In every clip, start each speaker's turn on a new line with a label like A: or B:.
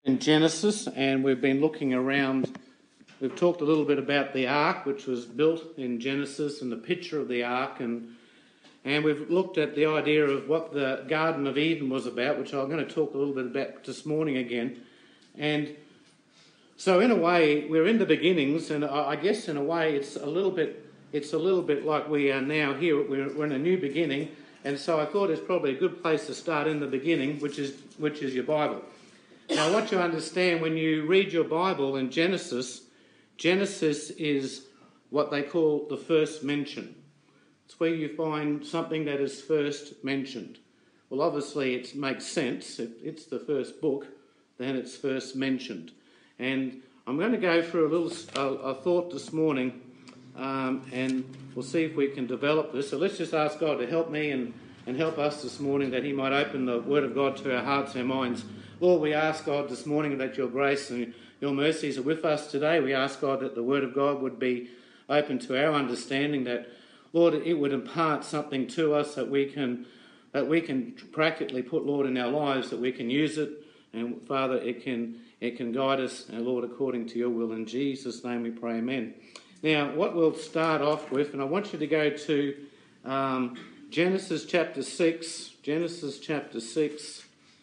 A: In Genesis, and we've been looking around. We've talked a little bit about the ark, which was built in Genesis, and the picture of the ark, and we've looked at the idea of what the Garden of Eden was about, which I'm going to talk a little bit about this morning again. And so, in a way, we're in the beginnings, and I guess in a way, it's a little bit like we are now here. We're in a new beginning, and so I thought it's probably a good place to start in the beginning, which is your Bible. Now, what you understand when you read your Bible in Genesis is what they call the first mention. It's where you find something that is first mentioned. Well, obviously, it makes sense. If it's the first book, then it's first mentioned. And I'm going to go through a thought this morning, and we'll see if we can develop this. So let's just ask God to help me and help us this morning, that he might open the Word of God to our hearts and minds. Lord, we ask, God, this morning that your grace and your mercies are with us today. We ask, God, that the Word of God would be open to our understanding, that, Lord, it would impart something to us that we can practically put, Lord, in our lives, that we can use it. And, Father, it can guide us, Lord, according to your will. In Jesus' name we pray, amen. Now, what we'll start off with, and I want you to go to Genesis chapter 6. Genesis chapter 6.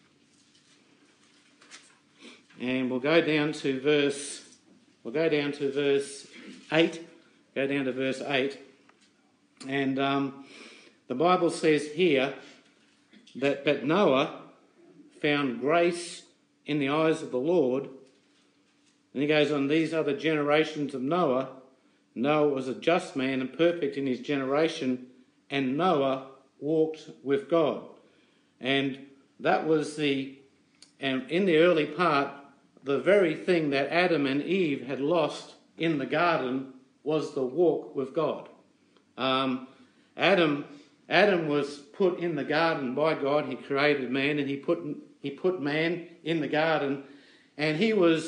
A: And we'll go down to verse 8. Go down to verse 8. And the Bible says here that Noah found grace in the eyes of the Lord. And he goes on, these are the generations of Noah. Noah was a just man and perfect in his generation, and Noah walked with God. And that was and in the early part, the very thing that Adam and Eve had lost in the garden was the walk with God. Adam was put in the garden by God. He created man, and he put man in the garden, and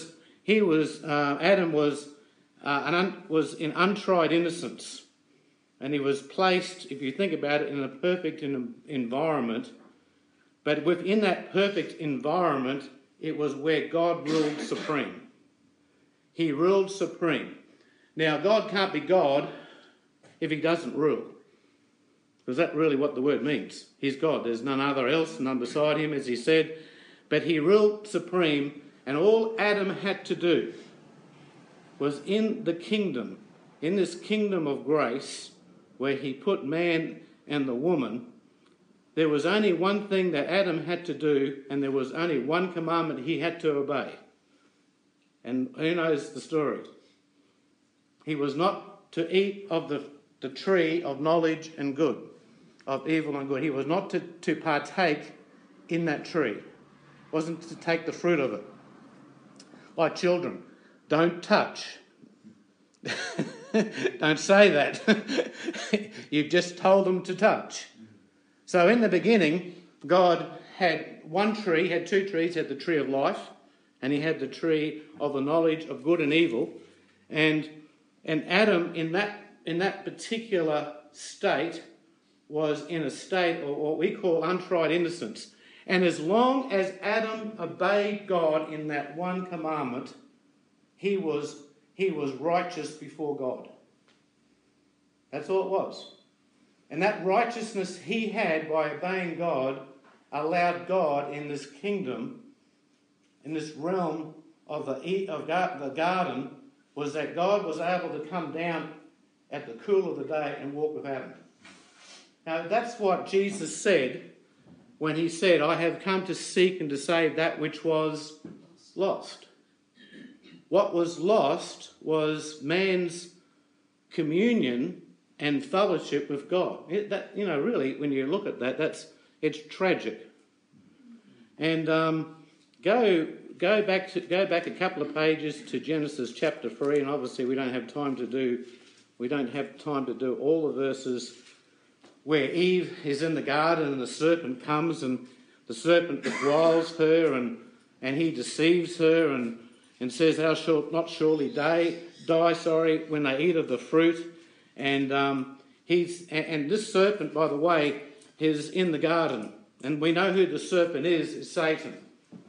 A: Adam was in untried innocence, and he was placed, if you think about it, in a perfect environment. But within that perfect environment, it was where God ruled supreme. He ruled supreme. Now, God can't be God if he doesn't rule, because that's really what the word means. He's God. There's none other else, none beside him, as he said. But he ruled supreme, and all Adam had to do was in the kingdom, in this kingdom of grace, where he put man and the woman. There was only one thing that Adam had to do, and there was only one commandment he had to obey. And who knows the story? He was not to eat of the tree of knowledge and good, of evil and good. He was not to partake in that tree. Wasn't to take the fruit of it. Like children, don't touch. Don't say that. You've just told them to touch. So in the beginning, God had one tree, had two trees. He had the tree of life, and he had the tree of the knowledge of good and evil. And Adam, in that particular state, was in a state of what we call untried innocence. And as long as Adam obeyed God in that one commandment, he was righteous before God. That's all it was. And that righteousness he had by obeying God allowed God in this kingdom, in this realm of the garden, was that God was able to come down at the cool of the day and walk with Adam. Now, that's what Jesus said when he said, I have come to seek and to save that which was lost. What was lost was man's communion and fellowship with God. Really, when you look at that, it's tragic. And go back a couple of pages to Genesis chapter 3, and obviously we don't have time to do all the verses where Eve is in the garden and the serpent comes, and the serpent beguiles her, and he deceives her and says, thou shalt not surely die when they eat of the fruit. And this serpent, by the way, is in the garden. And we know who the serpent is Satan.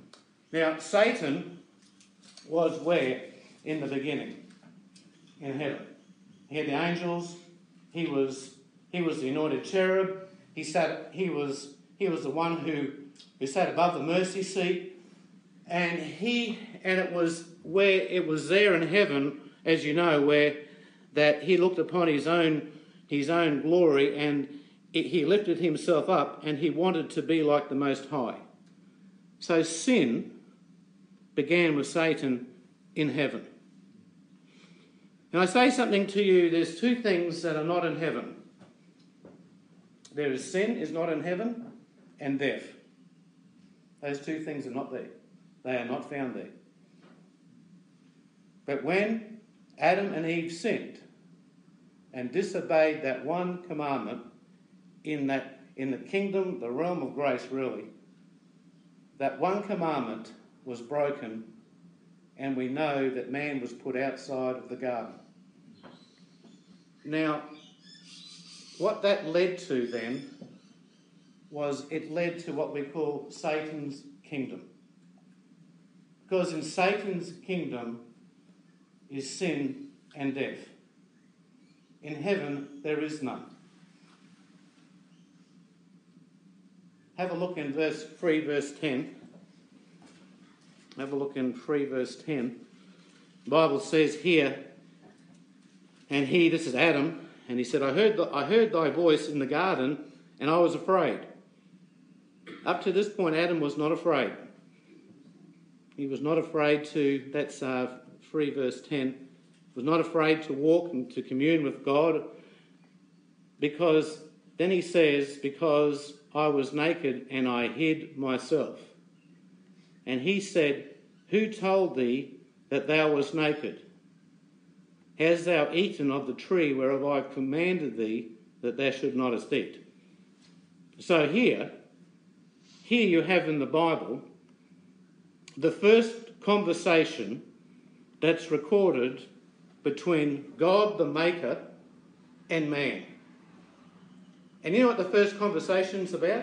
A: Now, Satan was where? In the beginning, in heaven. He had the angels. He was the anointed cherub. He was the one who sat above the mercy seat, and it was there in heaven, as you know, where that he looked upon his own glory, and he lifted himself up, and he wanted to be like the Most High. So sin began with Satan in heaven. And I say something to you, there's two things that are not in heaven. There is sin is not in heaven, and death. Those two things are not there. They are not found there. But when Adam and Eve sinned and disobeyed that one commandment in the kingdom, the realm of grace really, that one commandment was broken, and we know that man was put outside of the garden. Now, what that led to then was it led to what we call Satan's kingdom. Because in Satan's kingdom is sin and death. In heaven, there is none. Have a look in verse 3, verse 10. Have a look in 3 verse 10. The Bible says here, and he, this is Adam, and he said, I heard thy voice in the garden, and I was afraid. Up to this point, Adam was not afraid. He was not afraid to, that's 3 verse 10, was not afraid to walk and to commune with God, because then he says, because I was naked and I hid myself. And he said, who told thee that thou wast naked? Hast thou eaten of the tree whereof I commanded thee that thou should not eat? So here you have in the Bible the first conversation that's recorded between God the Maker and man. And you know what the first conversation's about?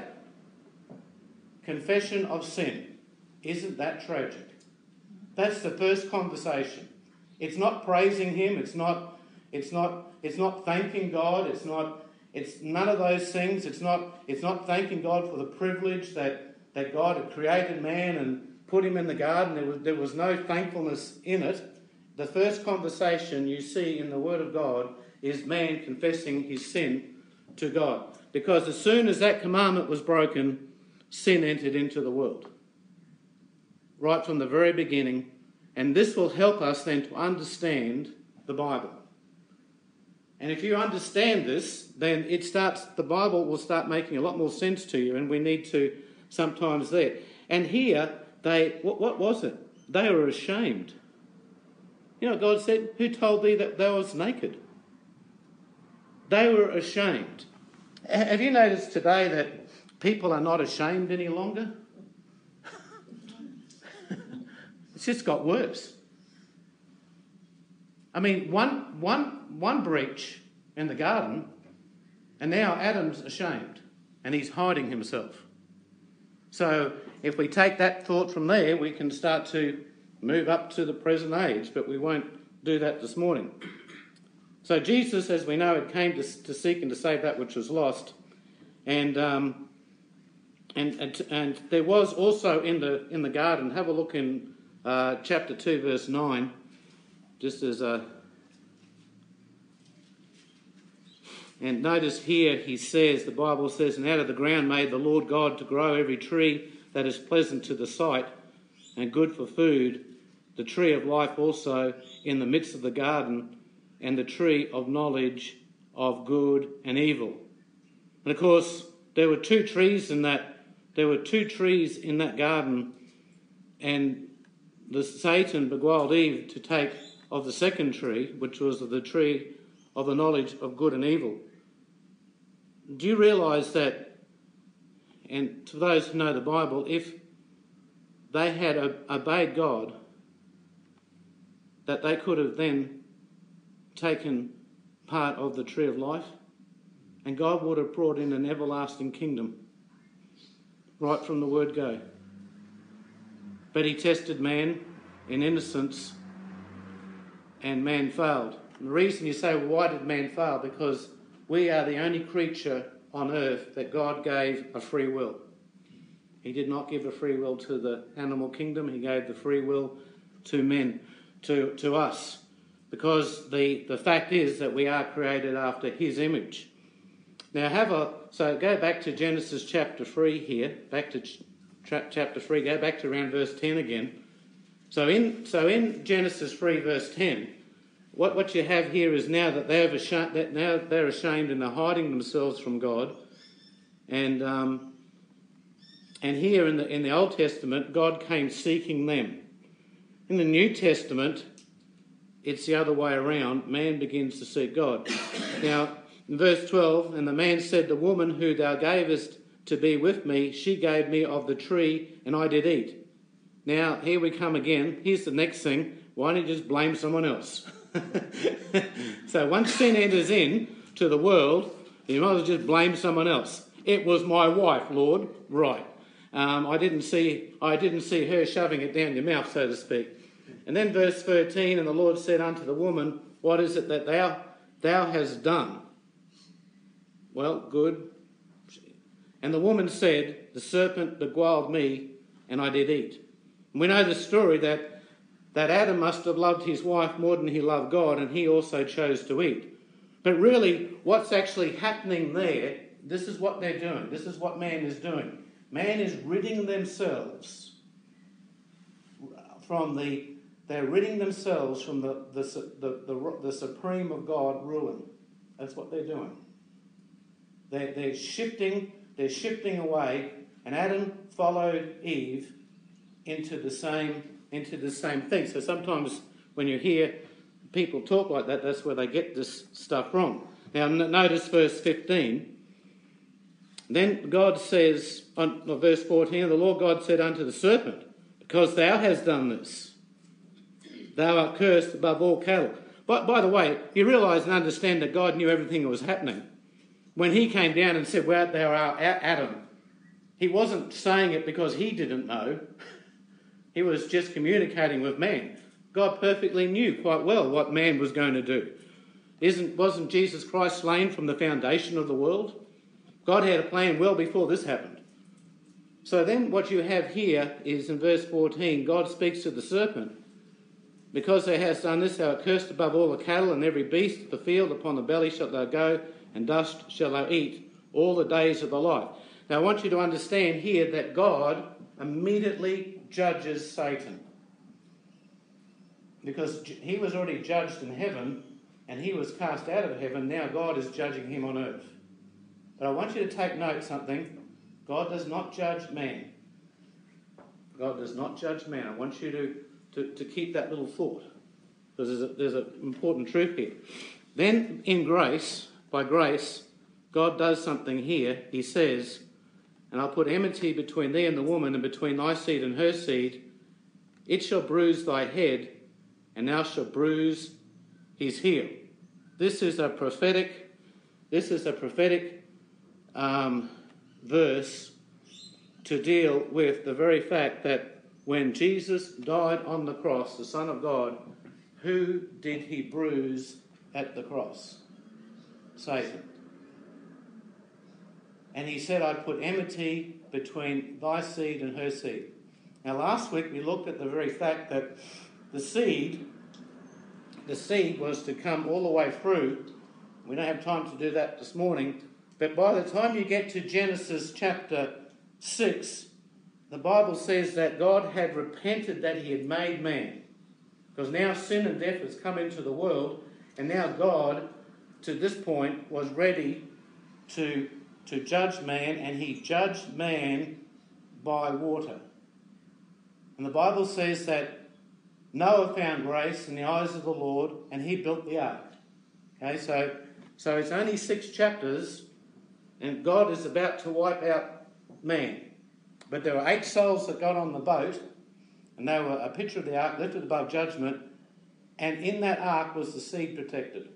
A: Confession of sin. Isn't that tragic? That's the first conversation. It's not praising him, it's not thanking God, it's none of those things. It's not thanking God for the privilege that God had created man and put him in the garden. There was no thankfulness in it. The first conversation you see in the Word of God is man confessing his sin to God. Because as soon as that commandment was broken, sin entered into the world. Right from the very beginning. And this will help us then to understand the Bible. And if you understand this, then the Bible will start making a lot more sense to you, and we need to sometimes there. And here, what was it? They were ashamed. You know, God said, who told thee that thou wast naked? They were ashamed. Have you noticed today that people are not ashamed any longer? It's just got worse. I mean, one breach in the garden, and now Adam's ashamed, and he's hiding himself. So if we take that thought from there, we can start to move up to the present age, but we won't do that this morning. So Jesus, as we know, it came to seek and to save that which was lost, and there was also in the garden. Have a look in chapter 2, verse 9, just as and notice here he says, the Bible says, and out of the ground made the Lord God to grow every tree that is pleasant to the sight and good for food, the tree of life also in the midst of the garden, and the tree of knowledge of good and evil. And of course, there were two trees in that garden, and Satan beguiled Eve to take of the second tree, which was the tree of the knowledge of good and evil. Do you realise that, and to those who know the Bible, if they had obeyed God, that they could have then taken part of the tree of life, and God would have brought in an everlasting kingdom right from the word go. but he tested man in innocence, and man failed. And the reason you say, well, why did man fail? Because we are the only creature on earth that God gave a free will. He did not give a free will to the animal kingdom. He gave the free will to men, to us. Because the fact is that we are created after his image. Now so go back to Genesis chapter 3 here. Back to chapter 3. Go back to around verse 10 again. So in Genesis 3 verse 10, what you have here is now that they're ashamed and they're hiding themselves from God. And here in the Old Testament, God came seeking them. In the New Testament, it's the other way around. Man begins to seek God. Now, in verse 12, and the man said, the woman who thou gavest to be with me, she gave me of the tree, and I did eat. Now, here we come again. Here's the next thing. Why don't you just blame someone else? So once sin enters in to the world, you might as well just blame someone else. It was my wife, Lord. Right. I didn't see her shoving it down your mouth, so to speak. And then verse 13, and the Lord said unto the woman, what is it that thou hast done? Well, good. And the woman said, the serpent beguiled me, and I did eat. And we know the story that Adam must have loved his wife more than he loved God, and he also chose to eat. But really, what's actually happening there, this is what they're doing. This is what man is doing. Man is ridding themselves from they're ridding themselves from the supreme of God ruling. That's what they're doing. They're shifting away, and Adam followed Eve into the same thing. So sometimes when you hear people talk like that, that's where they get this stuff wrong. Now notice verse 15. Then God says, verse 14, the Lord God said unto the serpent, because thou hast done this, thou art cursed above all cattle. But by the way, you realise and understand that God knew everything that was happening. When he came down and said, well, thou art Adam, he wasn't saying it because he didn't know. He was just communicating with man. God perfectly knew quite well what man was going to do. Wasn't Jesus Christ slain from the foundation of the world? God had a plan well before this happened. So then what you have here is in verse 14, God speaks to the serpent. Because thou hast done this, thou art cursed above all the cattle and every beast of the field. Upon the belly shalt thou go, and dust shalt thou eat all the days of thy life. Now I want you to understand here that God immediately judges Satan. Because he was already judged in heaven, and he was cast out of heaven. Now God is judging him on earth. But I want you to take note of something. God does not judge man. God does not judge man. I want you to keep that little thought, because there's an important truth here. Then by grace, God does something here. He says, and I'll put enmity between thee and the woman, and between thy seed and her seed. It shall bruise thy head, and thou shalt bruise his heel. This is a prophetic verse to deal with the very fact that when Jesus died on the cross, the Son of God, who did he bruise at the cross? Satan. And he said, I put enmity between thy seed and her seed. Now last week we looked at the very fact that the seed was to come all the way through. We don't have time to do that this morning. But by the time you get to Genesis chapter 6, the Bible says that God had repented that he had made man. Because now sin and death has come into the world, and now God, to this point, was ready to judge man, and he judged man by water. And the Bible says that Noah found grace in the eyes of the Lord, and he built the ark. Okay, so it's only 6 chapters, and God is about to wipe out man. But there were 8 souls that got on the boat, and they were a picture of the ark lifted above judgment, and in that ark was the seed protected.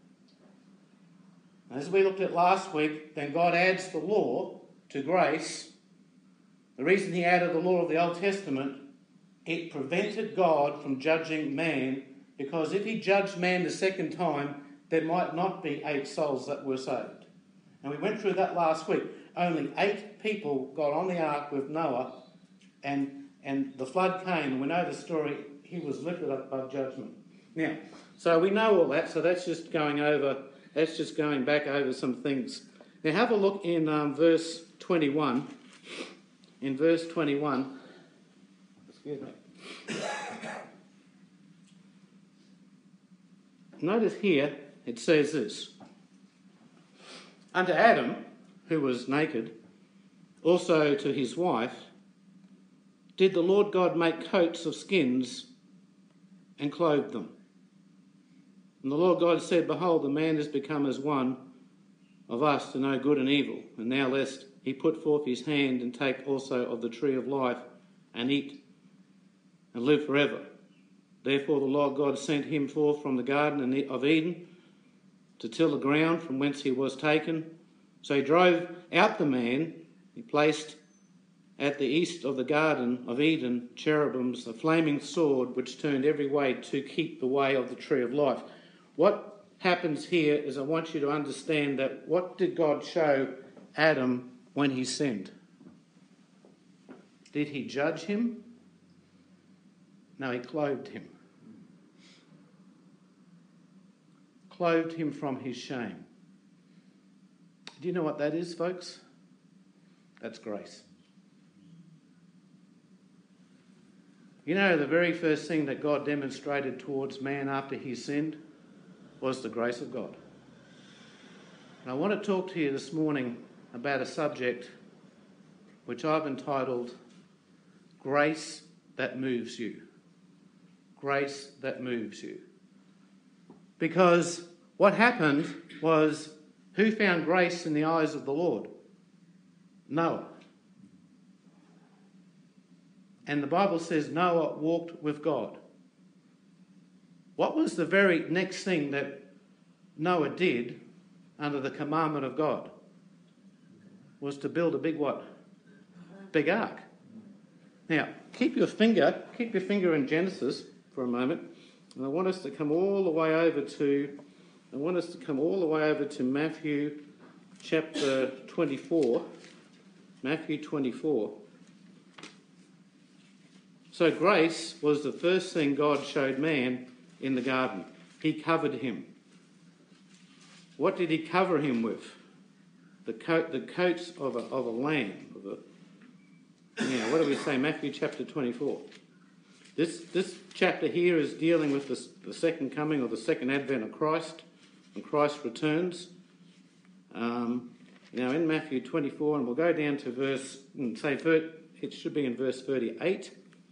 A: And as we looked at last week, then God adds the law to grace. The reason he added the law of the Old Testament it prevented God from judging man, because if he judged man the second time, there might not be 8 souls that were saved. And we went through that last week. Only 8 people got on the ark with Noah, and the flood came. We know the story. He was lifted up above judgment. Now, so we know all that. So that's just going back over some things. Now have a look in verse 21. In verse 21, excuse me. Notice here it says this: unto Adam, who was naked, also to his wife, did the Lord God make coats of skins and clothed them. And the Lord God said, behold, the man is become as one of us to know good and evil. And now lest he put forth his hand and take also of the tree of life and eat and live forever. Therefore the Lord God sent him forth from the garden of Eden to till the ground from whence he was taken. So he drove out the man. He placed at the east of the garden of Eden cherubims, a flaming sword which turned every way to keep the way of the tree of life. What happens here is I want you to understand that what did God show Adam when he sinned? Did he judge him? No, he clothed him. Clothed him from his shame. Do you know what that is, folks? That's grace. You know, the very first thing that God demonstrated towards man after he sinned was the grace of God. And I want to talk to you this morning about a subject which I've entitled Grace That Moves You. Grace that moves you. Because what happened was, who found grace in the eyes of the Lord? Noah. And the Bible says Noah walked with God. What was the very next thing that Noah did under the commandment of God? Was to build a big what? Big ark. Now, keep your finger in Genesis for a moment, and I want us to come all the way over to Matthew chapter 24. Matthew 24. So grace was the first thing God showed man in the garden. He covered him. What did he cover him with? The coats of a lamb. What do we say? Matthew chapter 24. This chapter here is dealing with the second coming or the second advent of Christ, when Christ returns. Now in Matthew 24, and we'll go down to it should be in verse 38.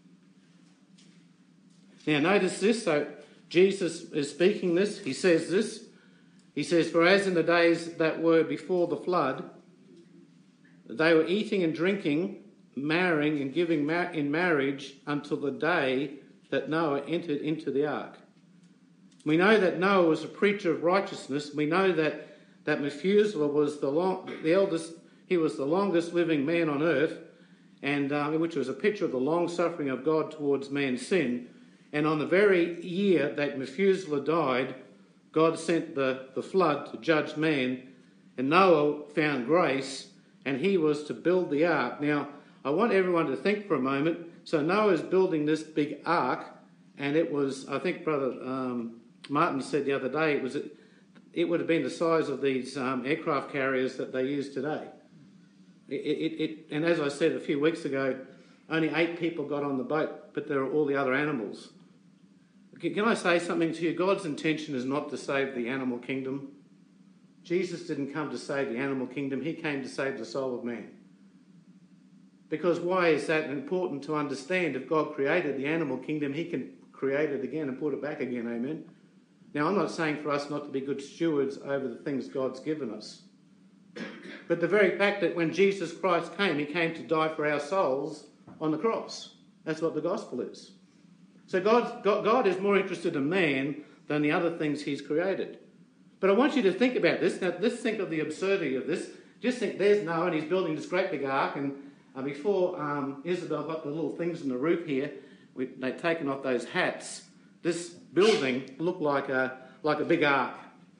A: Now notice this. So Jesus is speaking this. He says this. He says, for as in the days that were before the flood, they were eating and drinking, marrying and giving in marriage until the day that Noah entered into the ark. We know that Noah was a preacher of righteousness. We know that Methuselah was the eldest. He was the longest living man on earth, and which was a picture of the long suffering of God towards man's sin. And on the very year that Methuselah died, God sent the flood to judge man, and Noah found grace, and he was to build the ark. Now, I want everyone to think for a moment. So Noah is building this big ark, and it was, I think Brother Martin said the other day, it would have been the size of these aircraft carriers that they use today. And as I said a few weeks ago, only 8 people got on the boat, but there are all the other animals. Can I say something to you? God's intention is not to save the animal kingdom. Jesus didn't come to save the animal kingdom. He came to save the soul of man. Because why is that important to understand? If God created the animal kingdom, he can create it again and put it back again, amen? Now, I'm not saying for us not to be good stewards over the things God's given us. But the very fact that when Jesus Christ came, he came to die for our souls on the cross. That's what the gospel is. So God is more interested in man than the other things he's created. But I want you to think about this. Now, let's think of the absurdity of this. Just think there's Noah, and he's building this great big ark, and before Isabel got the little things in the roof here, they'd taken off those hats, this building looked like a big ark.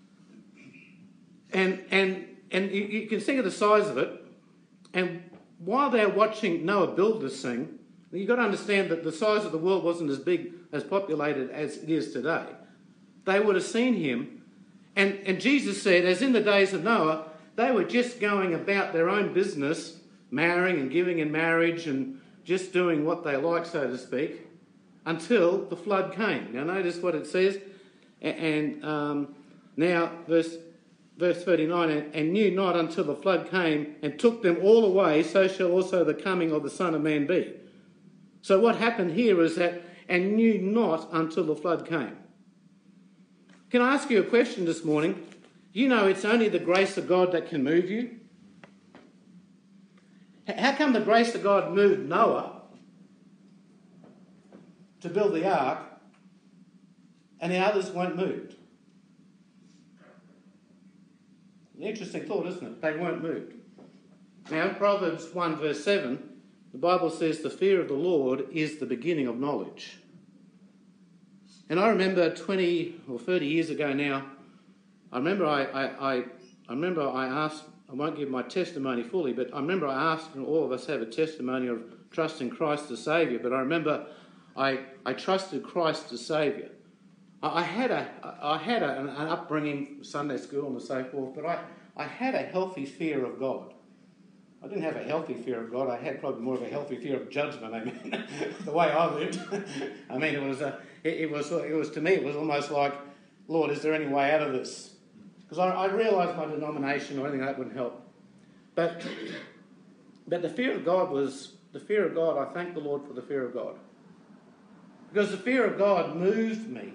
A: And you can think of the size of it. And while they're watching Noah build this thing, you've got to understand that the size of the world wasn't as big, as populated as it is today. They would have seen him. And Jesus said, as in the days of Noah, they were just going about their own business, marrying and giving in marriage and just doing what they like, so to speak, until the flood came. Now notice what it says. And now verse 39, and knew not until the flood came and took them all away, so shall also the coming of the Son of Man be. So what happened here is that, and knew not until the flood came. Can I ask you a question this morning? You know it's only the grace of God that can move you. How come the grace of God moved Noah to build the ark and the others weren't moved? An interesting thought, isn't it? They weren't moved. Now, in Proverbs 1 verse 7, the Bible says the fear of the Lord is the beginning of knowledge. And I remember 20 or 30 years ago now, I remember I asked, I won't give my testimony fully, but I remember I asked, and all of us have a testimony of trusting Christ as Saviour, but I remember I trusted Christ as Saviour. I had an upbringing, Sunday school and so forth, but I had a healthy fear of God. I didn't have a healthy fear of God. I had probably more of a healthy fear of judgment. I mean, the way I lived. I mean, it was to me, it was almost like, Lord, is there any way out of this? Because I realised my denomination or anything like that wouldn't help. But the fear of God was the fear of God. I thank the Lord for the fear of God, because the fear of God moved me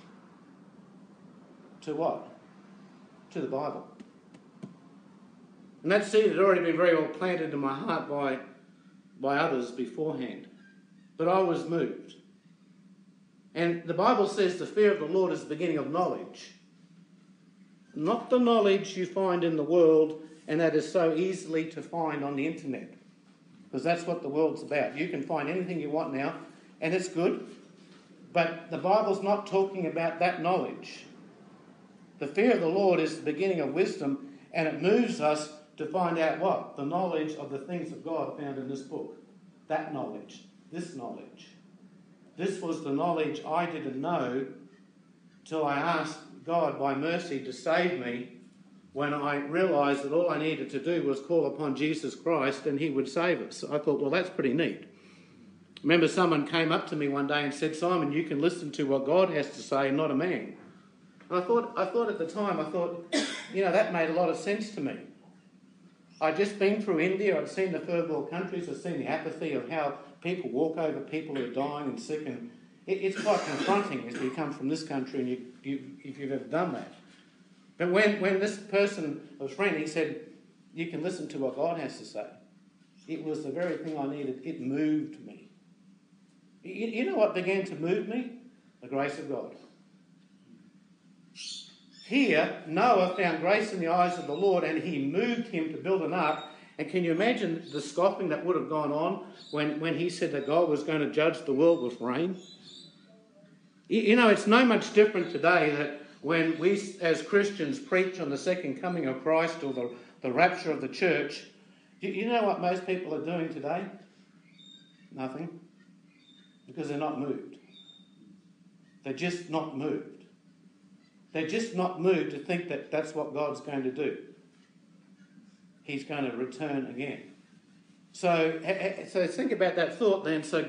A: to what? To the Bible. And that seed had already been very well planted in my heart by others beforehand. But I was moved. And the Bible says the fear of the Lord is the beginning of knowledge. Not the knowledge you find in the world and that is so easily to find on the internet. Because that's what the world's about. You can find anything you want now, and it's good. But the Bible's not talking about that knowledge. The fear of the Lord is the beginning of wisdom, and it moves us to find out what? The knowledge of the things of God found in this book. That knowledge. This knowledge. This was the knowledge I didn't know till I asked God by mercy to save me, when I realised that all I needed to do was call upon Jesus Christ and he would save us. I thought, well, that's pretty neat. I remember someone came up to me one day and said, Simon, you can listen to what God has to say, not a man. And I thought at the time, that made a lot of sense to me. I'd just been through India, I'd seen the third world countries, I'd seen the apathy of how people walk over people who are dying and sick, and it's quite confronting as you come from this country and if you've ever done that. But when this person, a friend, he said, you can listen to what God has to say, it was the very thing I needed. It moved me. You know what began to move me? The grace of God. Here, Noah found grace in the eyes of the Lord and he moved him to build an ark. And can you imagine the scoffing that would have gone on when he said that God was going to judge the world with rain? It's no much different today that when we as Christians preach on the second coming of Christ or the rapture of the church, you know what most people are doing today? Nothing. Because they're not moved. They're just not moved. They're just not moved to think that that's what God's going to do. He's going to return again. So think about that thought then. So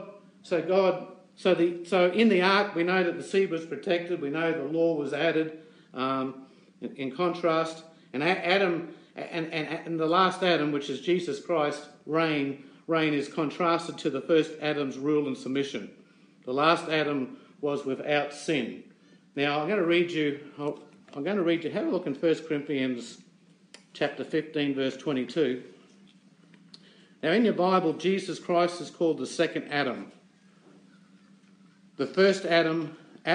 A: in the ark we know that the seed was protected. We know the law was added. In contrast, and Adam and the last Adam, which is Jesus Christ, reign is contrasted to the first Adam's rule and submission. The last Adam was without sin. Now I'm going to read you. Have a look in 1 Corinthians chapter 15, verse 22. Now in your Bible, Jesus Christ is called the second Adam. The first Adam,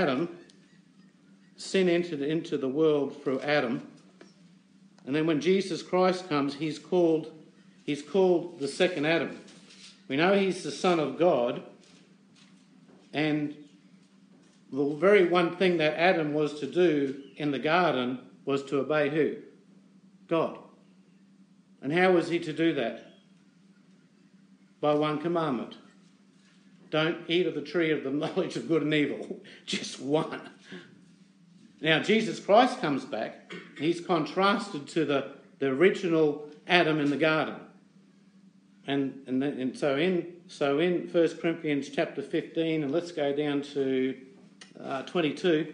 A: sin entered into the world through Adam. And then when Jesus Christ comes, he's called the second Adam. We know he's the Son of God, And the very one thing that Adam was to do in the garden was to obey who? God. And how was he to do that? By one commandment. Don't eat of the tree of the knowledge of good and evil. Just one. Now, Jesus Christ comes back. He's contrasted to the original Adam in the garden. And so in 1 Corinthians chapter 15, and let's go down to 22.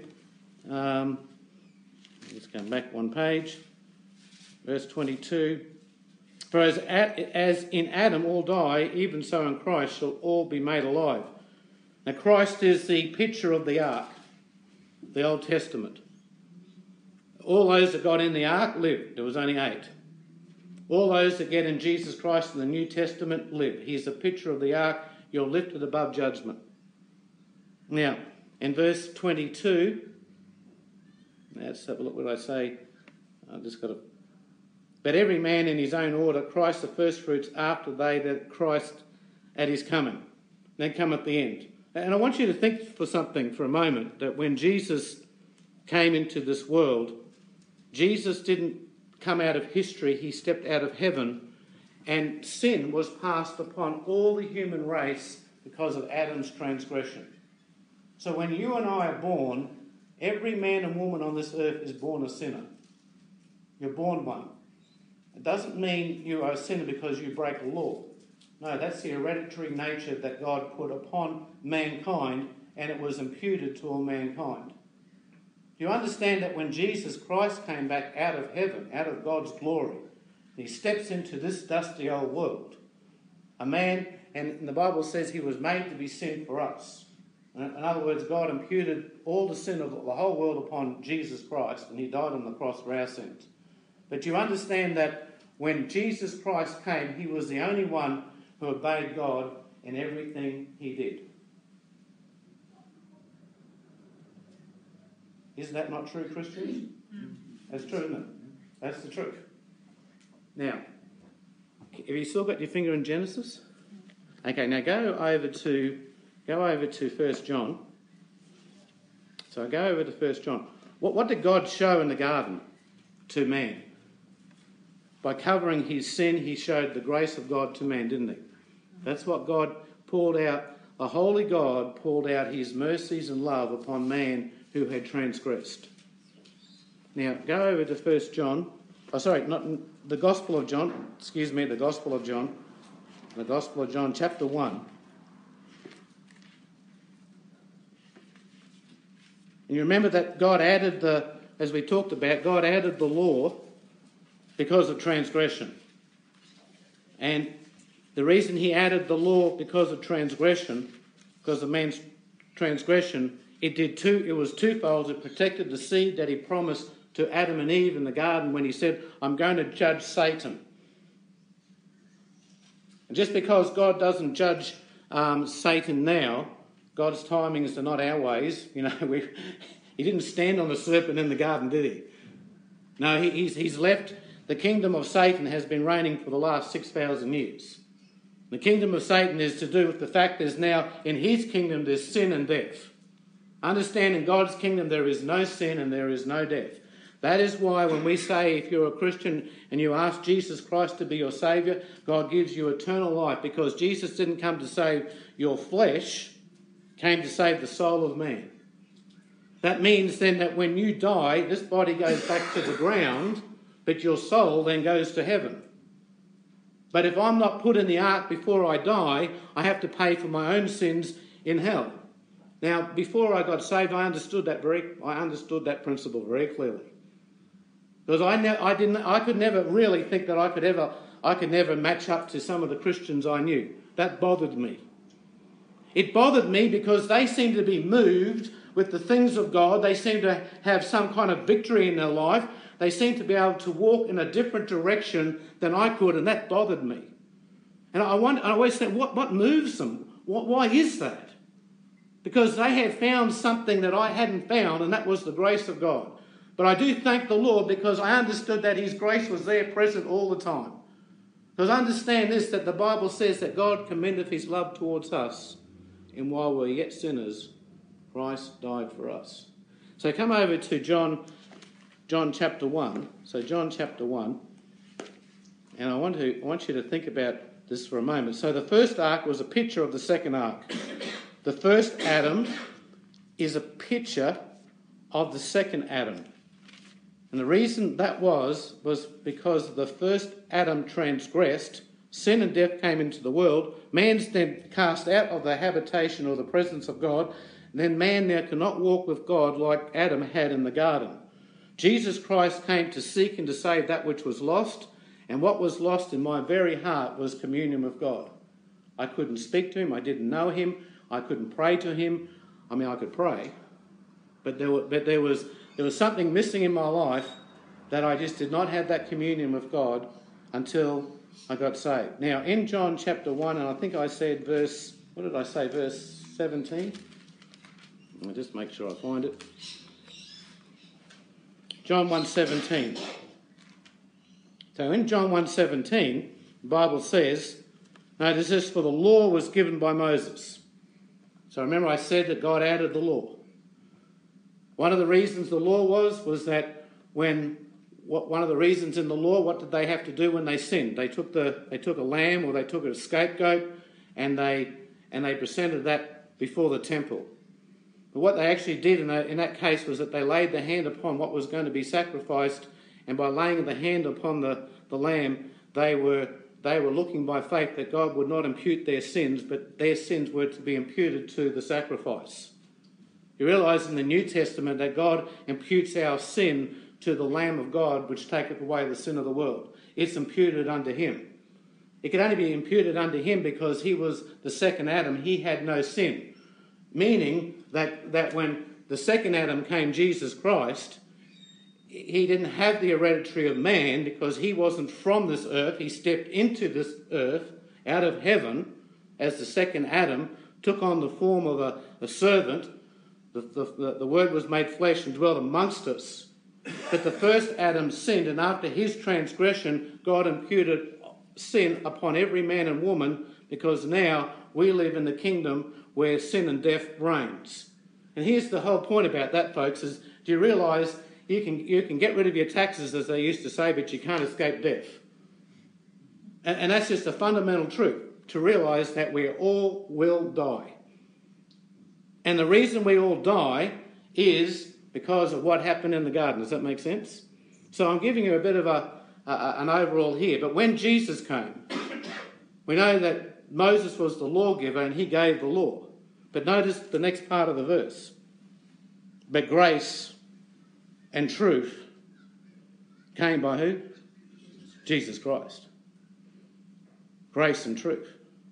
A: Let's go back one page. Verse 22. For as in Adam all die, even so in Christ shall all be made alive. Now Christ is the picture of the ark, the Old Testament. All those that got in the ark lived. There was only 8. All those that get in Jesus Christ in the New Testament live. He's a picture of the ark. You're lifted above judgment. Now, in verse 22, let's have a look what I say. I've just got to... But every man in his own order, Christ the firstfruits, after they that Christ at his coming. Then come at the end. And I want you to think for something for a moment, that when Jesus came into this world, Jesus didn't come out of history, he stepped out of heaven, and sin was passed upon all the human race because of Adam's transgression. So when you and I are born, every man and woman on this earth is born a sinner. You're born one. It doesn't mean you are a sinner because you break a law. No, that's the hereditary nature that God put upon mankind, and it was imputed to all mankind. You understand that when Jesus Christ came back out of heaven, out of God's glory, he steps into this dusty old world. A man, and the Bible says he was made to be sin for us. In other words, God imputed all the sin of the whole world upon Jesus Christ, and he died on the cross for our sins. But you understand that when Jesus Christ came, he was the only one who obeyed God in everything he did. Is that not true, Christians? That's true, isn't it? That's the truth. Now, have you still got your finger in Genesis? Okay, now go over to 1 John. So I go over to 1 John. What did God show in the garden to man? By covering his sin, he showed the grace of God to man, didn't he? That's what God poured out. A holy God poured out his mercies and love upon man who had transgressed. Now, go over to 1 John. Not the Gospel of John. The Gospel of John. The Gospel of John, chapter 1. And you remember that God added as we talked about, God added the law because of transgression. And the reason he added the law because of transgression, because of man's transgression, it was twofold. It protected the seed that he promised to Adam and Eve in the garden when he said, I'm going to judge Satan. And just because God doesn't judge Satan now, God's timings are not our ways. You know, he didn't stand on the serpent in the garden, did he? No, he's left. The kingdom of Satan has been reigning for the last 6,000 years. The kingdom of Satan is to do with the fact there's now, in his kingdom, there's sin and death. Understand, in God's kingdom there is no sin and there is no death. That is why when we say if you're a Christian and you ask Jesus Christ to be your Saviour, God gives you eternal life, because Jesus didn't come to save your flesh, came to save the soul of man. That means then that when you die, this body goes back to the ground, but your soul then goes to heaven. But if I'm not put in the ark before I die, I have to pay for my own sins in hell. Now, before I got saved, I understood that principle very clearly. Because I could never really think that I could never match up to some of the Christians I knew. That bothered me. It bothered me because they seemed to be moved with the things of God. They seemed to have some kind of victory in their life. They seemed to be able to walk in a different direction than I could, and that bothered me. And I always think, what moves them? Why is that? Because they had found something that I hadn't found, and that was the grace of God. But I do thank the Lord, because I understood that his grace was there present all the time. Because understand this, that the Bible says that God commendeth his love towards us, and while we were yet sinners, Christ died for us. So come over to John chapter 1. So John chapter 1. And I want you to think about this for a moment. So the first ark was a picture of the second ark. The first Adam is a picture of the second Adam. And the reason that was because the first Adam transgressed, sin and death came into the world, man's then cast out of the habitation or the presence of God, and then man now cannot walk with God like Adam had in the garden. Jesus Christ came to seek and to save that which was lost, and what was lost in my very heart was communion with God. I couldn't speak to him, I didn't know him, I couldn't pray to him. I mean, I could pray, but there was something missing in my life that I just did not have that communion with God until I got saved. Now, in John chapter 1, and I think I said verse 17? I'll just make sure I find it. John 1:17. So in John 1:17, the Bible says, notice this, for the law was given by Moses. So remember I said that God added the law. One of the reasons the law was that one of the reasons in the law, what did they have to do when they sinned? They took a lamb or they took a scapegoat and they presented that before the temple. But what they actually did in that case was that they laid the hand upon what was going to be sacrificed, and by laying the hand upon the lamb, they were looking by faith that God would not impute their sins, but their sins were to be imputed to the sacrifice. You realise in the New Testament that God imputes our sin to the Lamb of God, which taketh away the sin of the world. It's imputed unto him. It could only be imputed unto him because he was the second Adam. He had no sin. Meaning that when the second Adam came, Jesus Christ, he didn't have the hereditary of man because he wasn't from this earth. He stepped into this earth out of heaven as the second Adam, took on the form of a servant. The Word was made flesh and dwelt amongst us. But the first Adam sinned, and after his transgression, God imputed sin upon every man and woman, because now we live in the kingdom where sin and death reigns. And here's the whole point about that, folks, is do you realise you can get rid of your taxes, as they used to say, but you can't escape death. And that's just a fundamental truth, to realise that we all will die. And the reason we all die is because of what happened in the garden. Does that make sense? So I'm giving you a bit of an overall here. But when Jesus came, we know that Moses was the lawgiver and he gave the law. But notice the next part of the verse. But grace and truth came by who? Jesus Christ. Grace and truth.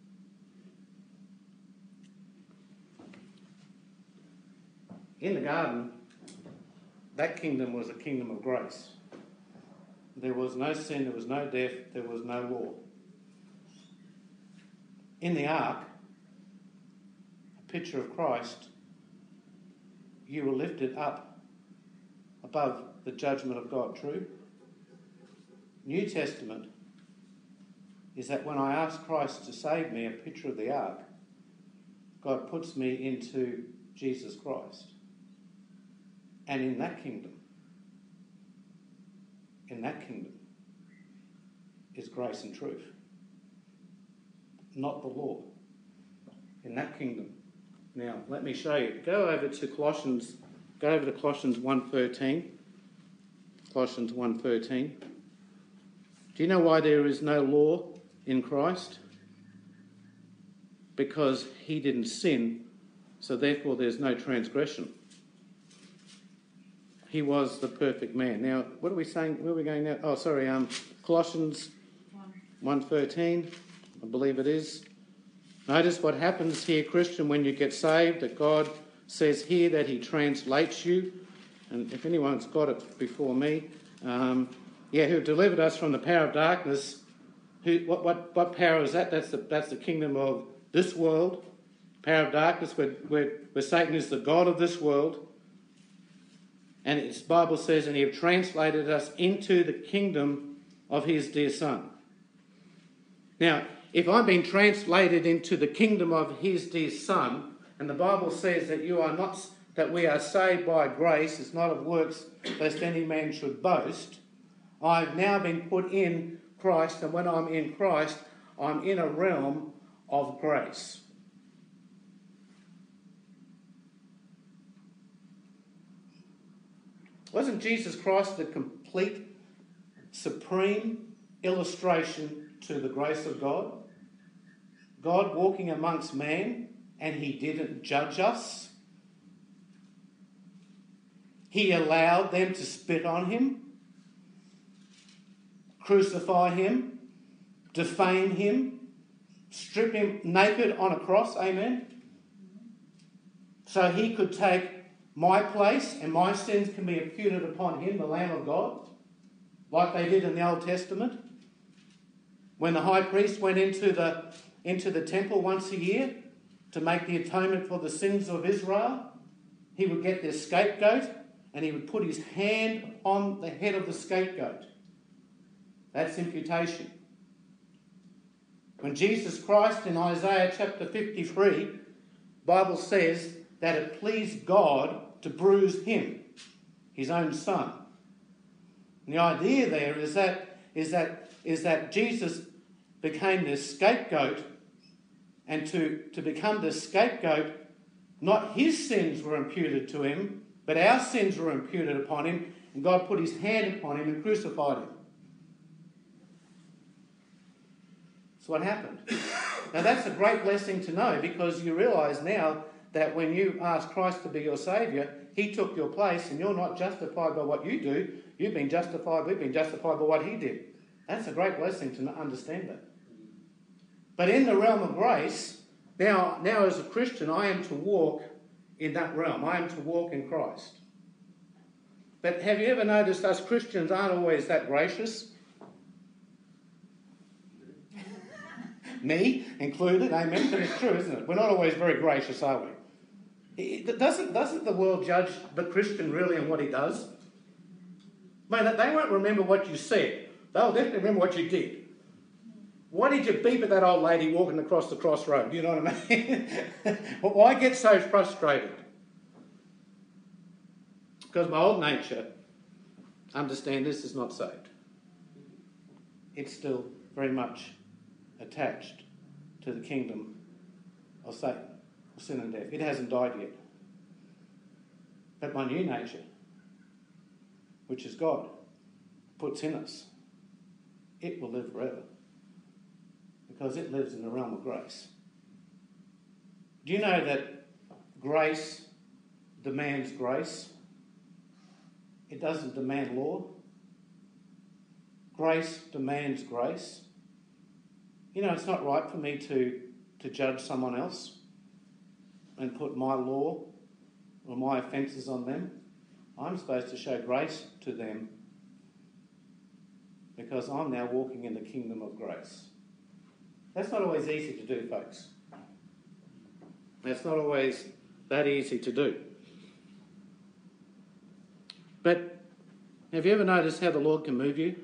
A: In the garden, that kingdom was a kingdom of grace. There was no sin, there was no death, there was no law. In the ark, a picture of Christ, you were lifted up above the judgment of God. True? New Testament is that when I ask Christ to save me, a picture of the ark, God puts me into Jesus Christ. And in that kingdom is grace and truth, not the law. In that kingdom. Now, let me show you. Go over to Colossians 1:13. Colossians 1:13. Do you know why there is no law in Christ? Because he didn't sin, so therefore there's no transgression. He was the perfect man. Now, what are we saying? Where are we going now? Oh, sorry. Colossians 1:13, I believe it is. Notice what happens here, Christian, when you get saved, that God says here that he translates you. And if anyone's got it before me, who delivered us from the power of darkness. What power is that? That's the kingdom of this world. Power of darkness, where Satan is the god of this world. And the Bible says, and he have translated us into the kingdom of his dear Son. Now, if I'm being translated into the kingdom of his dear Son, and the Bible says that that we are saved by grace, it's not of works, lest any man should boast. I've now been put in Christ, and when I'm in Christ, I'm in a realm of grace. Wasn't Jesus Christ the complete, supreme illustration to the grace of God? God walking amongst man, and he didn't judge us. He allowed them to spit on him, crucify him, defame him, strip him naked on a cross, amen? So he could take my place and my sins can be imputed upon him, the Lamb of God, like they did in the Old Testament. When the high priest went into the temple once a year to make the atonement for the sins of Israel, he would get their scapegoat and he would put his hand on the head of the scapegoat. That's imputation. When Jesus Christ in Isaiah chapter 53, the Bible says that it pleased God to bruise him, his own son. And the idea there is that Jesus became the scapegoat, and to become the scapegoat, not his sins were imputed to him, but our sins were imputed upon him, and God put his hand upon him and crucified him. That's what happened. Now that's a great blessing to know, because you realise now that when you ask Christ to be your Saviour, he took your place, and you're not justified by what you do. We've been justified by what he did. That's a great blessing to understand that. But in the realm of grace, now as a Christian, I am to walk in that realm. I am to walk in Christ. But have you ever noticed us Christians aren't always that gracious? Me included, amen. But it's true, isn't it? We're not always very gracious, are we? Doesn't the world judge the Christian really on what he does? Man, they won't remember what you said. They'll definitely remember what you did. Why did you beep at that old lady walking across the crossroad? Do you know what I mean? Why get so frustrated? Because my old nature, understand this, is not saved. It's still very much attached to the kingdom of Satan, of sin and death. It hasn't died yet. But my new nature, which is God, puts in us, it will live forever. Because it lives in the realm of grace. Do you know that grace demands grace? It doesn't demand law. Grace demands grace. You know, it's not right for me to judge someone else and put my law or my offences on them. I'm supposed to show grace to them because I'm now walking in the kingdom of grace. That's not always easy to do, folks. That's not always that easy to do. But have you ever noticed how the Lord can move you?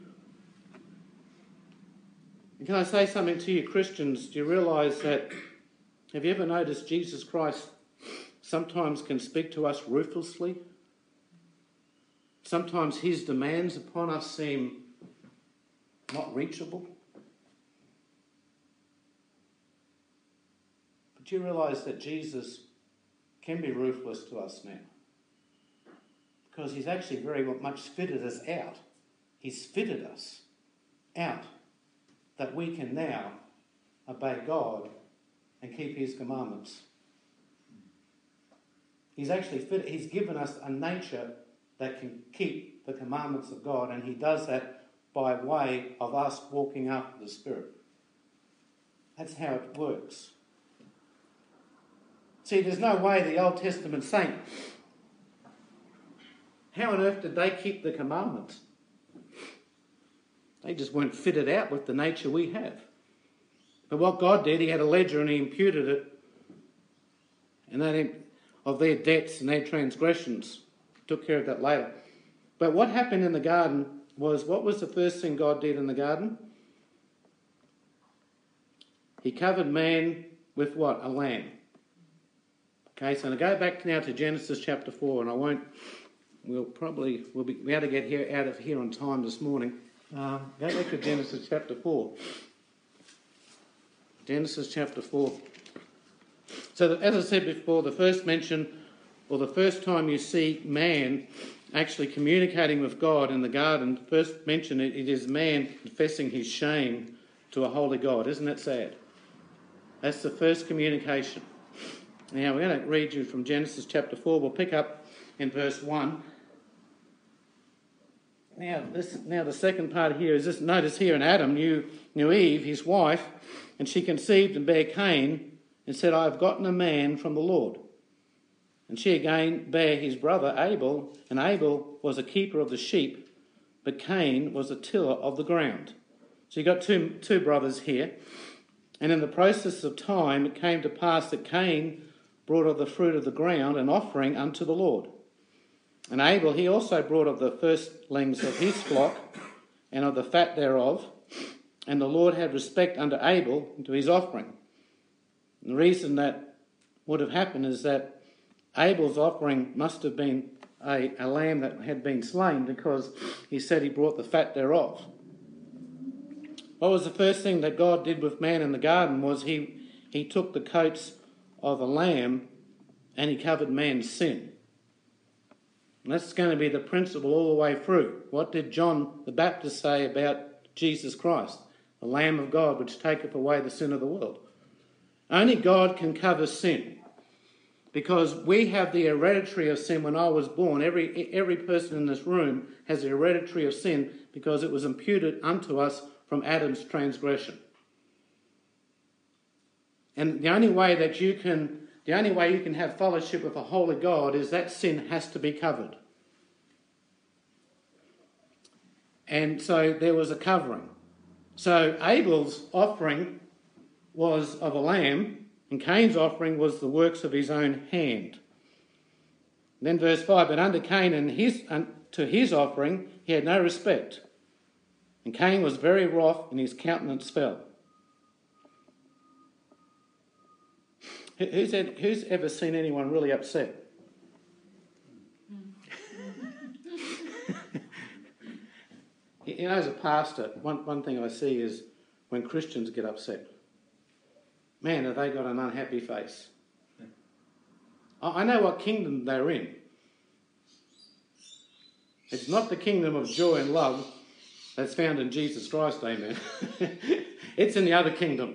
A: And can I say something to you Christians? Do you realise that, have you ever noticed Jesus Christ sometimes can speak to us ruthlessly? Sometimes his demands upon us seem not reachable. Do you realise that Jesus can be ruthless to us now? Because he's actually very much fitted us out. He's fitted us out that we can now obey God and keep his commandments. He's given us a nature that can keep the commandments of God, and he does that by way of us walking after the Spirit. That's how it works. See, there's no way the Old Testament saint, how on earth did they keep the commandments? They just weren't fitted out with the nature we have. But what God did, he had a ledger and he imputed it, and that of their debts and their transgressions. Took care of that later. But what happened in the garden was, what was the first thing God did in the garden? He covered man with what? A lamb. Okay, so I'm going to go back now to Genesis chapter 4, and we'll be able to get out of here on time this morning. Go back to Genesis chapter 4. Genesis chapter 4. So, as I said before, the first mention, or the first time you see man actually communicating with God in the garden, the first mention, it is man confessing his shame to a holy God. Isn't that sad? That's the first communication. Now, we're going to read you from Genesis chapter 4. We'll pick up in verse 1. Now, the second part here is this. Notice here, and Adam knew Eve, his wife, and she conceived and bare Cain, and said, I have gotten a man from the Lord. And she again bare his brother Abel, and Abel was a keeper of the sheep, but Cain was a tiller of the ground. So you've got two brothers here. And in the process of time, it came to pass that Cain brought of the fruit of the ground an offering unto the Lord. And Abel, he also brought of the firstlings of his flock and of the fat thereof. And the Lord had respect unto Abel and to his offering. And the reason that would have happened is that Abel's offering must have been a lamb that had been slain, because he said he brought the fat thereof. What was the first thing that God did with man in the garden was he took the coats of a lamb and he covered man's sin. And that's going to be the principle all the way through. What did John the Baptist say about Jesus Christ? The Lamb of God which taketh away the sin of the world. Only God can cover sin, because we have the hereditary of sin. When I was born, every person in this room has the hereditary of sin, because it was imputed unto us from Adam's transgression. And the only way you can have fellowship with a holy God is that sin has to be covered. And so there was a covering. So Abel's offering was of a lamb, and Cain's offering was the works of his own hand. And then verse 5, but unto Cain and to his offering he had no respect. And Cain was very wroth, and his countenance fell. Who's ever seen anyone really upset? You know, as a pastor, one thing I see is when Christians get upset. Man, have they got an unhappy face. I know what kingdom they're in. It's not the kingdom of joy and love that's found in Jesus Christ, amen. It's in the other kingdom.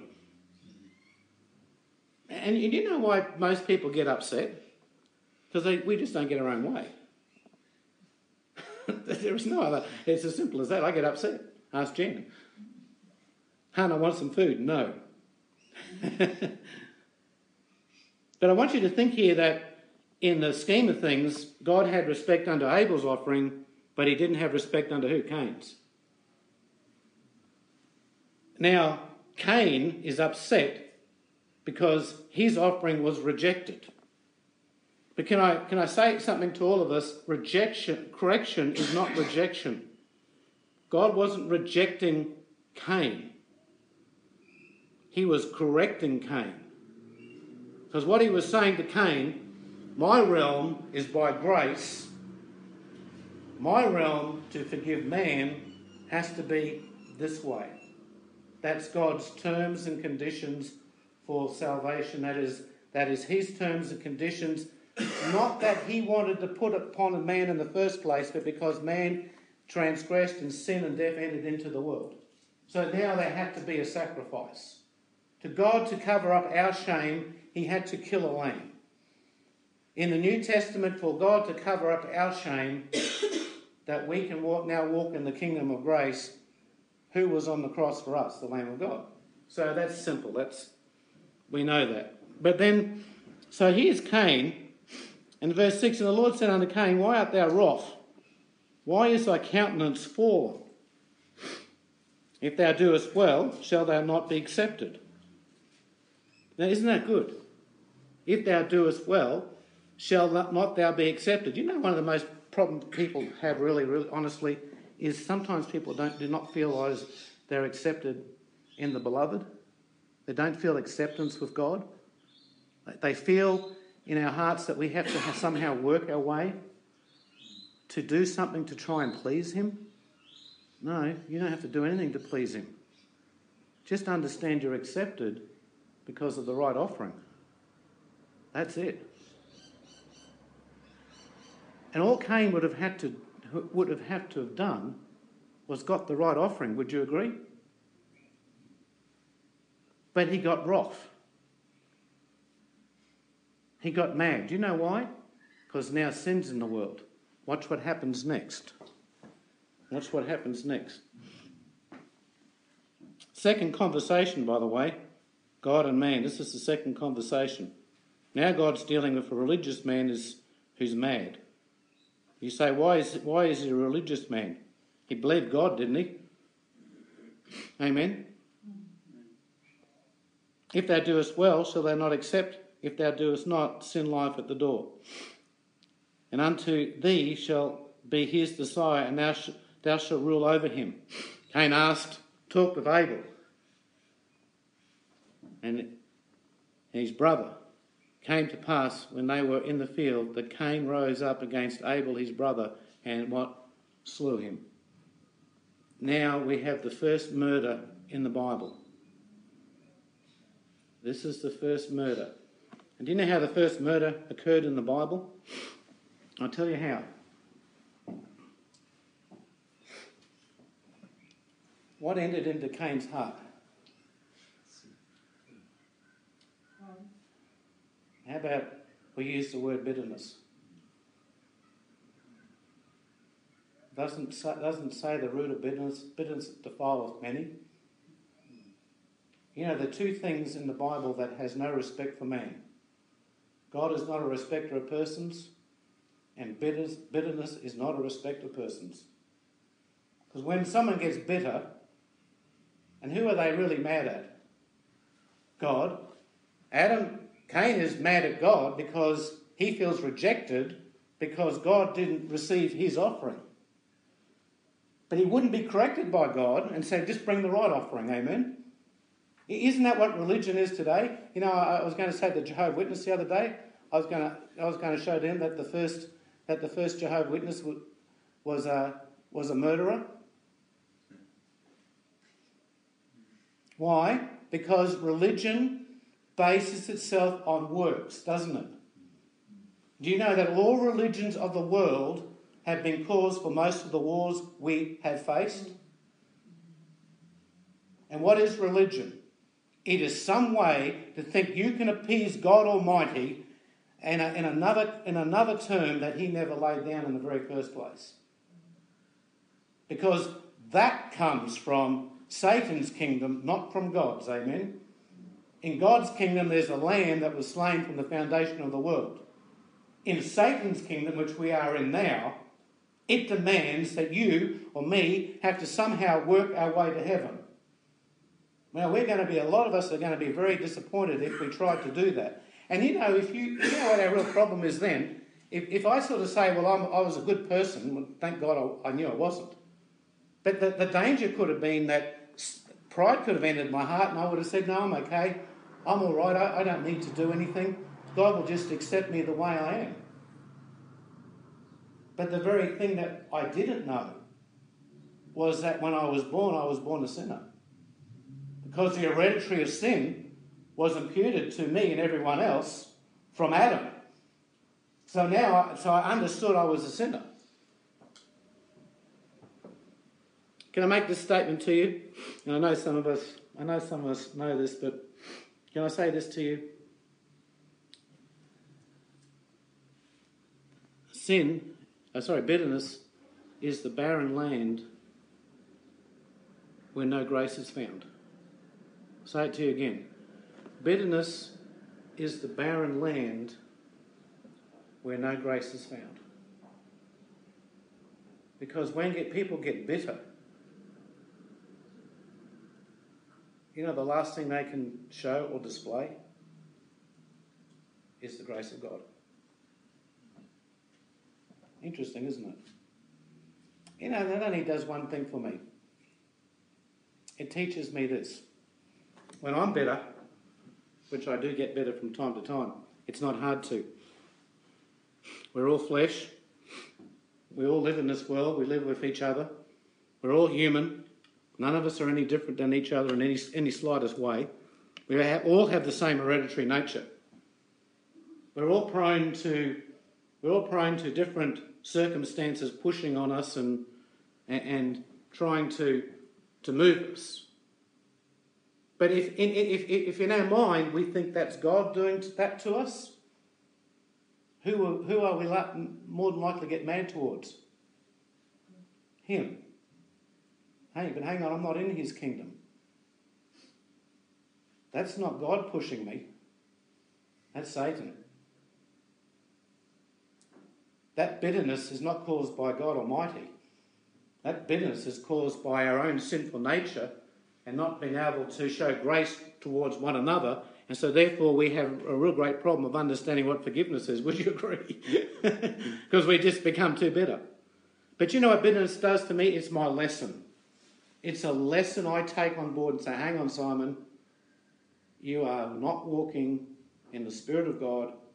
A: And you know why most people get upset? Because we just don't get our own way. There is no other. It's as simple as that. I get upset. Ask Jen. Hannah wants some food. No. But I want you to think here that in the scheme of things, God had respect unto Abel's offering, but he didn't have respect unto who? Cain's. Now, Cain is upset because his offering was rejected. But can I say something to all of us? Correction is not rejection. God wasn't rejecting Cain. He was correcting Cain. Because what he was saying to Cain, my realm is by grace. My realm to forgive man has to be this way. That's God's terms and conditions for salvation. That is his terms and conditions. Not that he wanted to put upon a man in the first place, but because man transgressed and sin and death entered into the world. So now there had to be a sacrifice. To God to cover up our shame, he had to kill a lamb. In the New Testament, for God to cover up our shame, that we can now walk in the kingdom of grace, who was on the cross for us? The Lamb of God. So that's simple. We know that. But then, so here's Cain. In verse 6, and the Lord said unto Cain, why art thou wroth? Why is thy countenance fallen? If thou doest well, shall thou not be accepted? Now, isn't that good? If thou doest well, shall not thou be accepted? You know, one of the most problems people have really, really honestly is sometimes people do not feel as they're accepted in the beloved. They don't feel acceptance with God. They feel in our hearts that we have to somehow work our way to do something to try and please him? No, you don't have to do anything to please him. Just understand you're accepted because of the right offering. That's it. And all Cain would have had to have done was got the right offering. Would you agree? But he got wroth. He got mad. Do you know why? Because now sin's in the world. Watch what happens next. Watch what happens next. Second conversation, by the way, God and man. This is the second conversation. Now God's dealing with a religious man who's mad. You say, why is he a religious man? He believed God, didn't he? Amen? If thou doest well, shall thou not accept? If thou doest not, sin lieth at the door. And unto thee shall be his desire, and thou shalt rule over him. Cain talked with Abel and his brother. Came to pass when they were in the field that Cain rose up against Abel his brother and slew him. Now we have the first murder in the Bible. This is the first murder. And do you know how the first murder occurred in the Bible? I'll tell you how. What entered into Cain's heart? How about we use the word bitterness? Doesn't say the root of bitterness defileth many. You know, the two things in the Bible that has no respect for man. God is not a respecter of persons, and bitterness is not a respecter of persons. Because when someone gets bitter, and who are they really mad at? God. Cain is mad at God because he feels rejected because God didn't receive his offering. But he wouldn't be corrected by God and say, just bring the right offering, amen? Isn't that what religion is today? You know, I was going to say the Jehovah's Witness the other day. I was going to show them that the first Jehovah's Witness was a murderer. Why? Because religion bases itself on works, doesn't it? Do you know that all religions of the world have been cause for most of the wars we have faced? And what is religion? It is some way to think you can appease God Almighty in another term that he never laid down in the very first place. Because that comes from Satan's kingdom, not from God's, amen? In God's kingdom, there's a lamb that was slain from the foundation of the world. In Satan's kingdom, which we are in now, it demands that you or me have to somehow work our way to heaven. Now, a lot of us are going to be very disappointed if we tried to do that. And you know what our real problem is then? If I sort of say, well, I was a good person, well, thank God I knew I wasn't. But the danger could have been that pride could have entered my heart and I would have said, no, I'm okay. I'm all right. I don't need to do anything. God will just accept me the way I am. But the very thing that I didn't know was that when I was born a sinner. Because the hereditary of sin was imputed to me and everyone else from Adam. So I understood I was a sinner. Can I make this statement to you? And I know some of us know this, but can I say this to you? Bitterness is the barren land where no grace is found. I'll say it to you again. Bitterness is the barren land where no grace is found. Because when people get bitter, you know, the last thing they can show or display is the grace of God. Interesting, isn't it? You know, that only does one thing for me. It teaches me this. When I'm bitter, which I do get better from time to time, it's not hard to. We're all flesh. We all live in this world. We live with each other. We're all human. None of us are any different than each other in any slightest way. We all have the same hereditary nature. We're all prone to different circumstances pushing on us and trying to move us. But if in our mind we think that's God doing that to us, who are we more than likely to get mad towards? Him. Hey, but hang on, I'm not in his kingdom. That's not God pushing me. That's Satan. That bitterness is not caused by God Almighty. That bitterness is caused by our own sinful nature and not being able to show grace towards one another. And so therefore we have a real great problem of understanding what forgiveness is. Would you agree? Because we just become too bitter. But you know what bitterness does to me? It's my lesson. It's a lesson I take on board and say, hang on, Simon, you are not walking in the Spirit of God.